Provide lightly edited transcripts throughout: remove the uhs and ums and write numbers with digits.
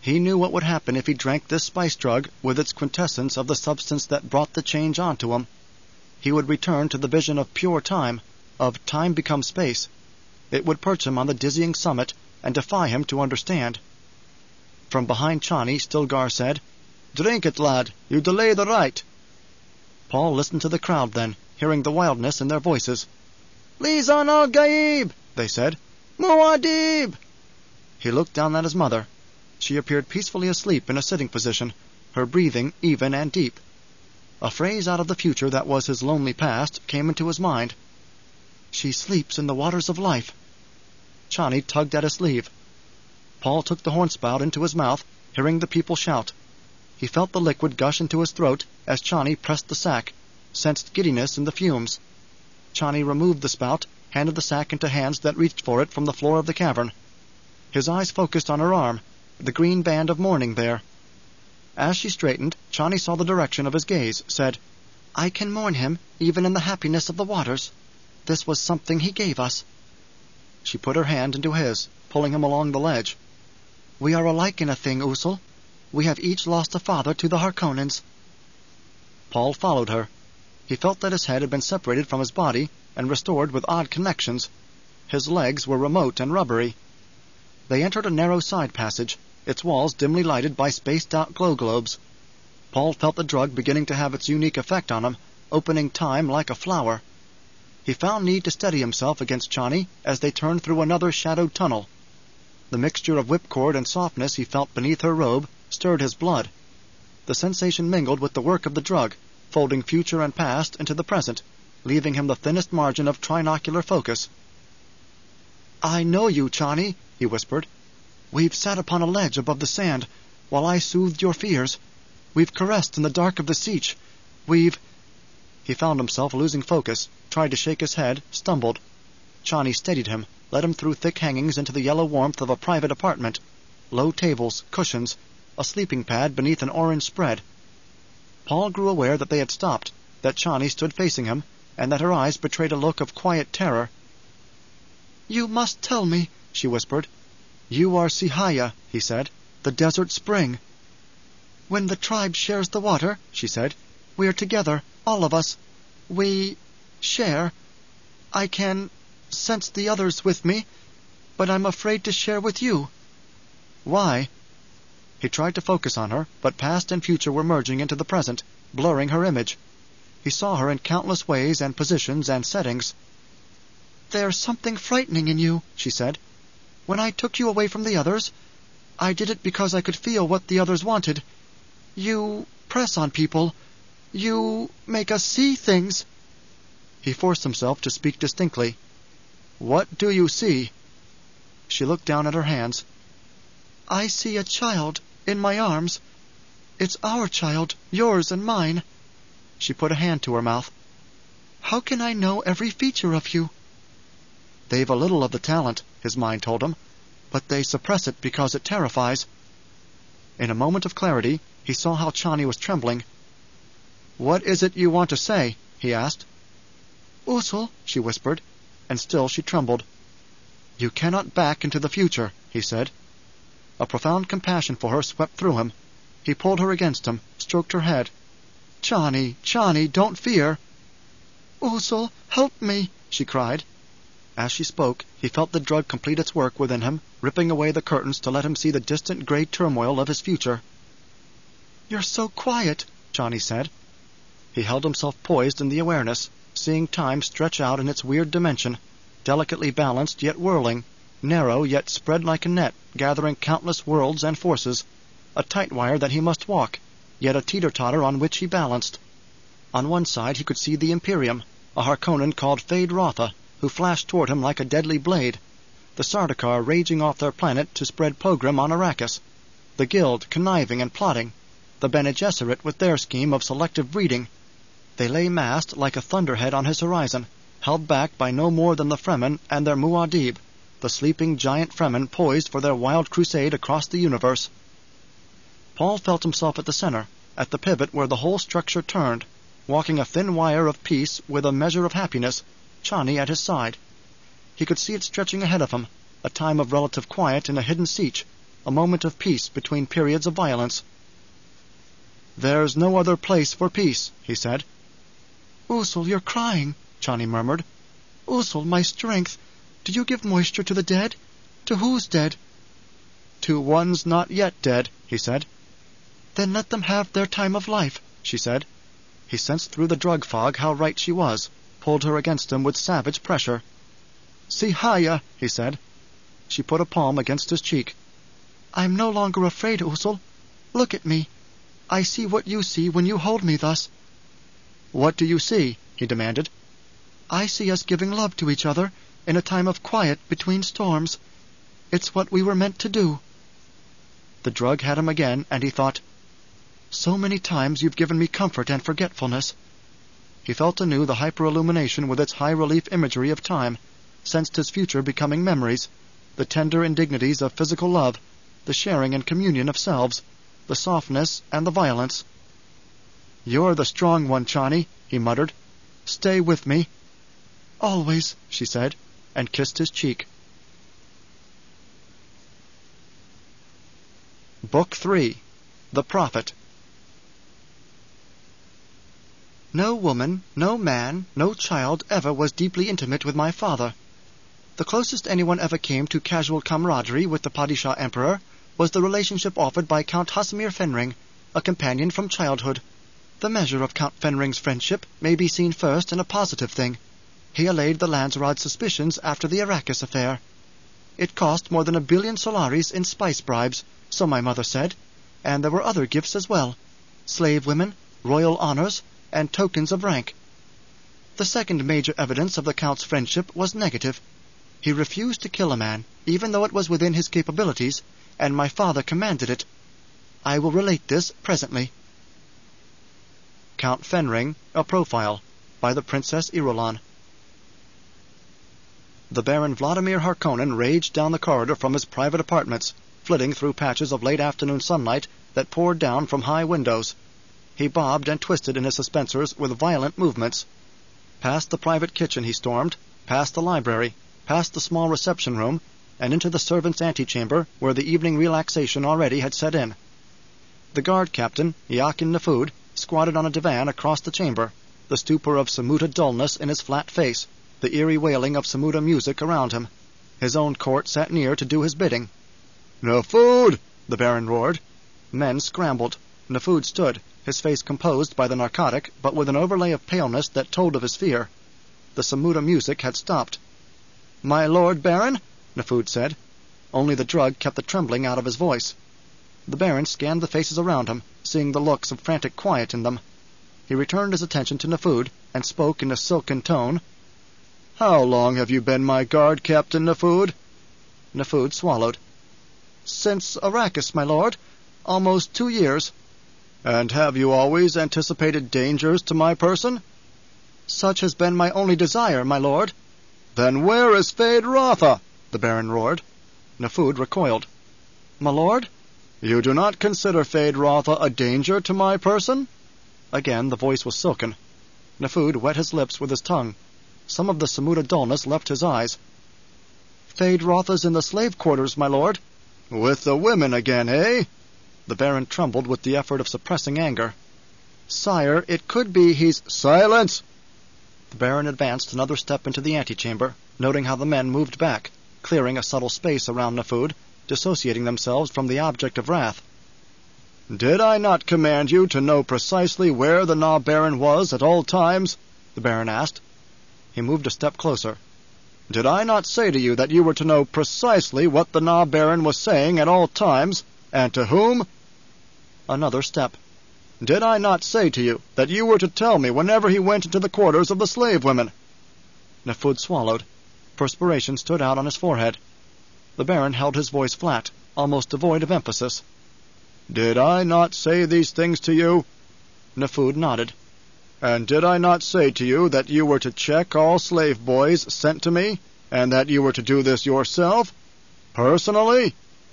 He knew what would happen if he drank this spice drug with its quintessence of the substance that brought the change onto him. He would return to the vision of pure time, of time become space. It would perch him on the dizzying summit and defy him to understand. From behind Chani, Stilgar said, "Drink it, lad. You delay the rite." Paul listened to the crowd then, hearing the wildness in their voices. "Lisan al-Gaib," they said. "Muad'Dib." He looked down at his mother. She appeared peacefully asleep in a sitting position, her breathing even and deep. A phrase out of the future that was his lonely past came into his mind. "She sleeps in the waters of life." Chani tugged at his sleeve. Paul took the hornspout into his mouth, hearing the people shout. He felt the liquid gush into his throat as Chani pressed the sack, sensed giddiness in the fumes. Chani removed the spout, handed the sack into hands that reached for it from the floor of the cavern. His eyes focused on her arm, the green band of mourning there. As she straightened, Chani saw the direction of his gaze, said, "I can mourn him, even in the happiness of the waters. This was something he gave us." She put her hand into his, pulling him along the ledge. "We are alike in a thing, Usul. We have each lost a father to the Harkonnens." Paul followed her. He felt that his head had been separated from his body and restored with odd connections. His legs were remote and rubbery. They entered a narrow side passage, its walls dimly lighted by spaced-out glow globes. Paul felt the drug beginning to have its unique effect on him, opening time like a flower. He found need to steady himself against Chani as they turned through another shadowed tunnel. The mixture of whipcord and softness he felt beneath her robe stirred his blood. The sensation mingled with the work of the drug, folding future and past into the present, leaving him the thinnest margin of trinocular focus. "I know you, Chani," he whispered. "We've sat upon a ledge above the sand, while I soothed your fears. We've caressed in the dark of the Sietch. We've—" He found himself losing focus, tried to shake his head, stumbled. Chani steadied him, led him through thick hangings into the yellow warmth of a private apartment. Low tables, cushions, a sleeping pad beneath an orange spread. Paul grew aware that they had stopped, that Chani stood facing him, and that her eyes betrayed a look of quiet terror. "You must tell me," she whispered. "You are Sihaya," he said, "the desert spring." "When the tribe shares the water," she said, "we are together, all of us. We share. I can sense the others with me, but I'm afraid to share with you." "Why?" He tried to focus on her, but past and future were merging into the present, blurring her image. He saw her in countless ways and positions and settings. "There's something frightening in you," she said. "When I took you away from the others, I did it because I could feel what the others wanted. You press on people. You make us see things." He forced himself to speak distinctly. "What do you see?" She looked down at her hands. "I see a child in my arms. It's our child, yours and mine." She put a hand to her mouth. "How can I know every feature of you?" "They've a little of the talent," his mind told him, "but they suppress it because it terrifies." In a moment of clarity, he saw how Chani was trembling. "What is it you want to say?" he asked. "Usul," she whispered, and still she trembled. "You cannot back into the future," he said. A profound compassion for her swept through him. He pulled her against him, stroked her head. "Chani, Chani, don't fear." "Usul, help me," she cried. As she spoke, he felt the drug complete its work within him, ripping away the curtains to let him see the distant grey turmoil of his future. "You're so quiet," Chani said. He held himself poised in the awareness, seeing time stretch out in its weird dimension, delicately balanced yet whirling, narrow yet spread like a net, gathering countless worlds and forces, a tight wire that he must walk, yet a teeter-totter on which he balanced. On one side he could see the Imperium, a Harkonnen called Feyd-Rautha, who flashed toward him like a deadly blade, the Sardaukar raging off their planet to spread pogrom on Arrakis, the Guild conniving and plotting, the Bene Gesserit with their scheme of selective breeding. They lay massed like a thunderhead on his horizon, held back by no more than the Fremen and their Muad'Dib, the sleeping giant Fremen poised for their wild crusade across the universe. Paul felt himself at the center, at the pivot where the whole structure turned, walking a thin wire of peace with a measure of happiness, Chani at his side. He could see it stretching ahead of him, a time of relative quiet in a hidden Sietch, a moment of peace between periods of violence. "There's no other place for peace," he said. "Usul, you're crying," Chani murmured. "Usul, my strength, do you give moisture to the dead? To who's dead?" "To one's not yet dead," he said. "Then let them have their time of life," she said. He sensed through the drug fog how right she was, pulled her against him with savage pressure. "Sihaya," he said. She put a palm against his cheek. "I'm no longer afraid, Usul. Look at me. I see what you see when you hold me thus." "What do you see?" he demanded. "I see us giving love to each other in a time of quiet between storms. It's what we were meant to do." The drug had him again, and he thought, "So many times you've given me comfort and forgetfulness." He felt anew the hyper-illumination with its high-relief imagery of time, sensed his future becoming memories, the tender indignities of physical love, the sharing and communion of selves, the softness and the violence. "You're the strong one, Chani," he muttered. "Stay with me." "Always," she said, and kissed his cheek. Book 3. The Prophet. No woman, no man, no child ever was deeply intimate with my father. The closest anyone ever came to casual camaraderie with the Padishah Emperor was the relationship offered by Count Hasimir Fenring, a companion from childhood. The measure of Count Fenring's friendship may be seen first in a positive thing. He allayed the Landsraad's suspicions after the Arrakis affair. It cost more than 1 billion solaris in spice bribes, so my mother said, and there were other gifts as well, slave women, royal honors, and tokens of rank. The second major evidence of the Count's friendship was negative. He refused to kill a man, even though it was within his capabilities, and my father commanded it. I will relate this presently. Count Fenring, a Profile, by the Princess Irulan. The Baron Vladimir Harkonnen raged down the corridor from his private apartments, flitting through patches of late afternoon sunlight that poured down from high windows. He bobbed and twisted in his suspensors with violent movements. Past the private kitchen he stormed, past the library, past the small reception room, and into the servants' antechamber, where the evening relaxation already had set in. The guard captain, Yakin Nefud, squatted on a divan across the chamber, the stupor of Samuda dullness in his flat face, the eerie wailing of Samuda music around him. His own court sat near to do his bidding. "Nefud!" the Baron roared. Men scrambled. Nefud stood, his face composed by the narcotic, but with an overlay of paleness that told of his fear. The Samuda music had stopped. "My Lord Baron?" Nefud said. Only the drug kept the trembling out of his voice. The Baron scanned the faces around him, seeing the looks of frantic quiet in them. He returned his attention to Nefud, and spoke in a silken tone. "How long have you been my guard, Captain Nefud?" Nefud swallowed. "Since Arrakis, my lord. Almost 2 years." "And have you always anticipated dangers to my person?" "Such has been my only desire, my lord." "Then where is Feyd-Rautha?" the Baron roared. Nefud recoiled. "My lord?" "You do not consider Feyd-Rautha a danger to my person?" Again the voice was silken. Nefud wet his lips with his tongue. Some of the Samuda dullness left his eyes. "Feyd-Rautha's in the slave quarters, my lord." "With the women again, eh?" The Baron trembled with the effort of suppressing anger. "Sire, it could be he's—" "Silence!" The Baron advanced another step into the antechamber, noting how the men moved back, clearing a subtle space around Nefud, dissociating themselves from the object of wrath. "Did I not command you to know precisely where the Na Baron was at all times?" the Baron asked. He moved a step closer. "Did I not say to you that you were to know precisely what the Na Baron was saying at all times, and to whom?" Another step. "Did I not say to you that you were to tell me whenever he went into the quarters of the slave women?" Nefud swallowed. Perspiration stood out on his forehead. The Baron held his voice flat, almost devoid of emphasis. "Did I not say these things to you?" Nefud nodded. "And did I not say to you that you were to check all slave boys sent to me, and that you were to do this yourself? Personally?"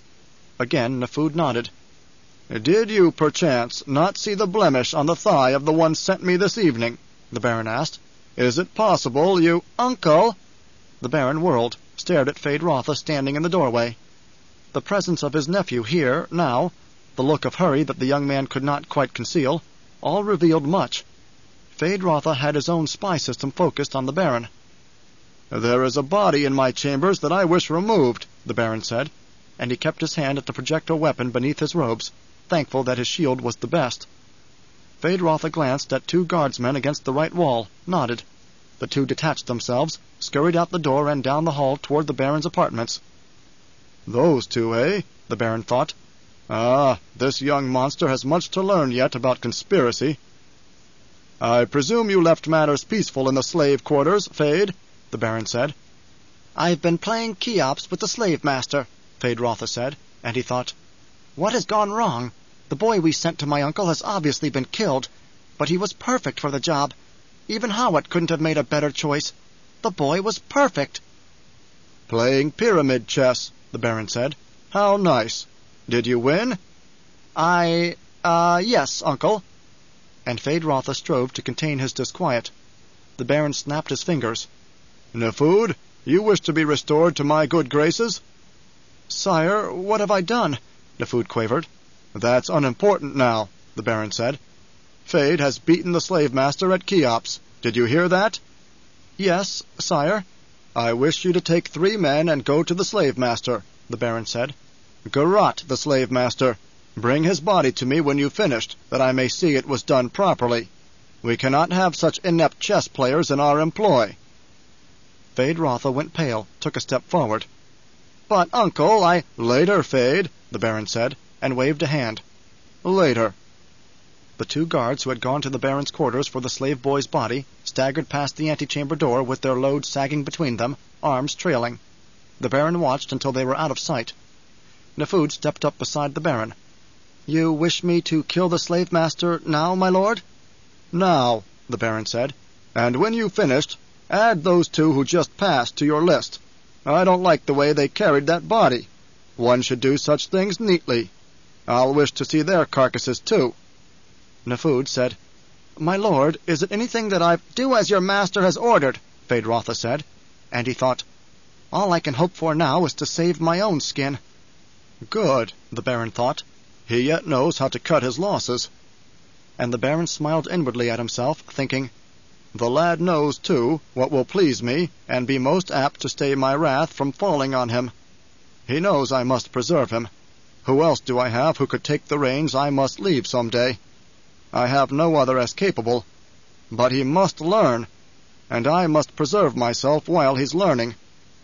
Again Nefud nodded. "Did you, perchance, not see the blemish on the thigh of the one sent me this evening?" the Baron asked. "Is it possible you—" "Uncle!" The Baron whirled, stared at Feyd-Rautha standing in the doorway. The presence of his nephew here, now, the look of hurry that the young man could not quite conceal, all revealed much. Feyd-Rautha had his own spy system focused on the Baron. "There is a body in my chambers that I wish removed," the Baron said, and he kept his hand at the projectile weapon beneath his robes, thankful that his shield was the best. Feyd-Rautha glanced at 2 guardsmen against the right wall, nodded. The 2 detached themselves, scurried out the door and down the hall toward the Baron's apartments. "Those 2, eh?" the Baron thought. "Ah, this young monster has much to learn yet about conspiracy." "I presume you left matters peaceful in the slave quarters, Feyd?" the Baron said. "I've been playing Cheops with the slave master," Feyd-Rautha said, and he thought, "What has gone wrong? The boy we sent to my uncle has obviously been killed, but he was perfect for the job. Even Hawat couldn't have made a better choice. The boy was perfect." "Playing pyramid chess," the Baron said. "How nice. Did you win?" Yes, uncle." And Feyd-Rautha strove to contain his disquiet. The Baron snapped his fingers. "Nefud, you wish to be restored to my good graces?" "Sire, what have I done?" Nefud quavered. "That's unimportant now," the Baron said. "Feyd has beaten the slave master at Cheops. Did you hear that?" "Yes, sire." "I wish you to take 3 men and go to the slave master," the Baron said. "Garrote the slave master. Bring his body to me when you've finished, that I may see it was done properly. We cannot have such inept chess players in our employ." Feyd-Rautha went pale, took a step forward. "But, uncle, Later, Feyd," the Baron said, and waved a hand. "Later." The 2 guards who had gone to the Baron's quarters for the slave boy's body staggered past the antechamber door with their loads sagging between them, arms trailing. The Baron watched until they were out of sight. Nefud stepped up beside the Baron. "You wish me to kill the slave master now, my lord?" "Now," the Baron said. "And when you've finished, add those 2 who just passed to your list. I don't like the way they carried that body. One should do such things neatly. I'll wish to see their carcasses, too." Nefud said, "My lord, is it anything that I've—" "Do as your master has ordered," Feyd-Rautha said, and he thought, "All I can hope for now is to save my own skin." "Good," the Baron thought. "He yet knows how to cut his losses." And the Baron smiled inwardly at himself, thinking, "The lad knows, too, what will please me, and be most apt to stay my wrath from falling on him. He knows I must preserve him. Who else do I have who could take the reins I must leave some day? I have no other as capable. But he must learn, and I must preserve myself while he's learning."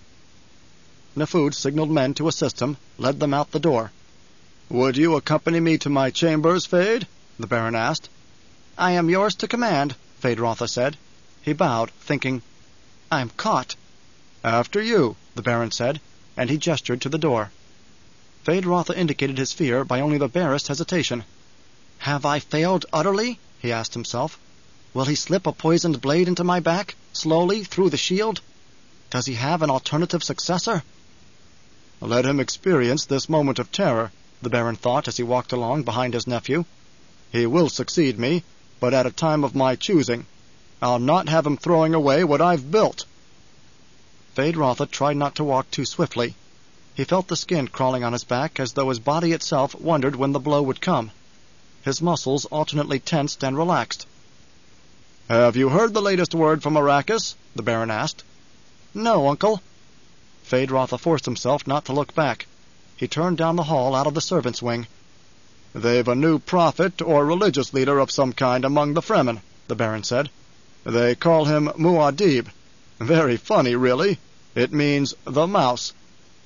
Nefud signaled men to assist him, led them out the door. "Would you accompany me to my chambers, Feyd?" the Baron asked. "I am yours to command," Feyd-Rautha said. He bowed, thinking, "I'm caught." "After you," the Baron said, and he gestured to the door. Feyd-Rautha indicated his fear by only the barest hesitation. "Have I failed utterly?" he asked himself. "Will he slip a poisoned blade into my back, slowly, through the shield? Does he have an alternative successor?" "Let him experience this moment of terror," the Baron thought as he walked along behind his nephew. "He will succeed me, but at a time of my choosing. I'll not have him throwing away what I've built." Feyd-Rautha tried not to walk too swiftly. He felt the skin crawling on his back as though his body itself wondered when the blow would come. His muscles alternately tensed and relaxed. "Have you heard the latest word from Arrakis?" the Baron asked. "No, uncle." Feyd-Rautha forced himself not to look back. He turned down the hall out of the servants' wing. "They've a new prophet or religious leader of some kind among the Fremen," the Baron said. "They call him Muad'Dib. Very funny, really. It means the mouse,